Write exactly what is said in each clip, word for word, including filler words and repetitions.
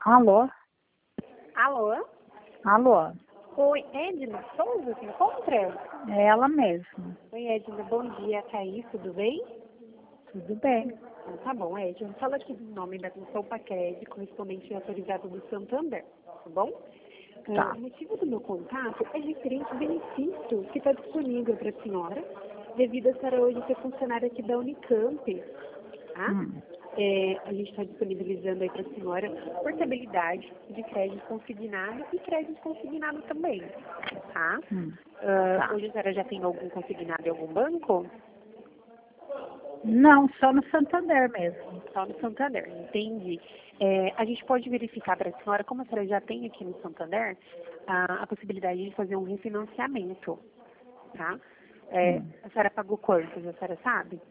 Alô? Alô? Alô? Oi, Edna Souza, se encontra? É ela mesma. Oi, Edna, bom dia, Thaís, tudo bem? Tudo bem. Então, tá bom, Edna, fala aqui do nome da Atenção Pacred, correspondente e autorizado do Santander, tá bom? Tá. Ah, o motivo do meu contato é referente ao benefício que está disponível para a senhora, devido a senhora hoje ser funcionária aqui da Unicamp, tá? Hum. É, a gente está disponibilizando aí para a senhora portabilidade de crédito consignado e crédito consignado também, tá? Hum. Ah, Tá. hoje a senhora já tem algum consignado em algum banco? Não, só no Santander mesmo. Só no Santander, entendi. É, a gente pode verificar para a senhora, como a senhora já tem aqui no Santander, a, a possibilidade de fazer um refinanciamento, tá? É, Hum. a senhora pagou quantos, a senhora sabe?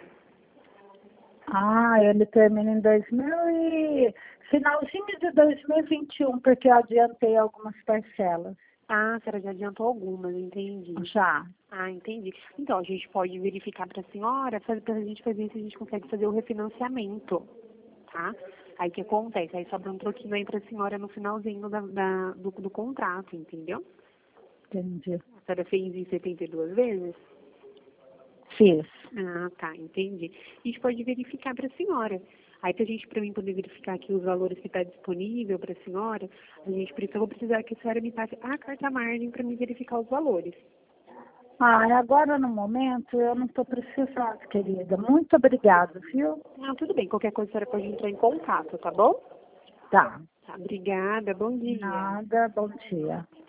Ah, ele termina em dois mil e... Finalzinho de dois mil e vinte e um, porque eu adiantei algumas parcelas. Ah, a senhora já adiantou algumas, entendi. Já. Ah, entendi. Então, a gente pode verificar para a senhora, para a gente fazer se a gente consegue fazer o refinanciamento, tá? Aí o que acontece? Aí sobra um troquinho aí para a senhora no finalzinho da, da- do, do contrato, entendeu? Entendi. A senhora fez em setenta e duas vezes? Fiz. Ah, tá, entendi. A gente pode verificar para a senhora. Aí, para a gente, para mim poder verificar aqui os valores que está disponível para a senhora, a gente precisa, eu vou precisar que a senhora me passe a carta-margem para me verificar os valores. Ah, e agora no momento eu não estou precisando, querida. Muito obrigada, viu? Não, tudo bem. Qualquer coisa a senhora pode entrar em contato, tá bom? Tá. Tá, obrigada. Bom dia. Nada, bom dia.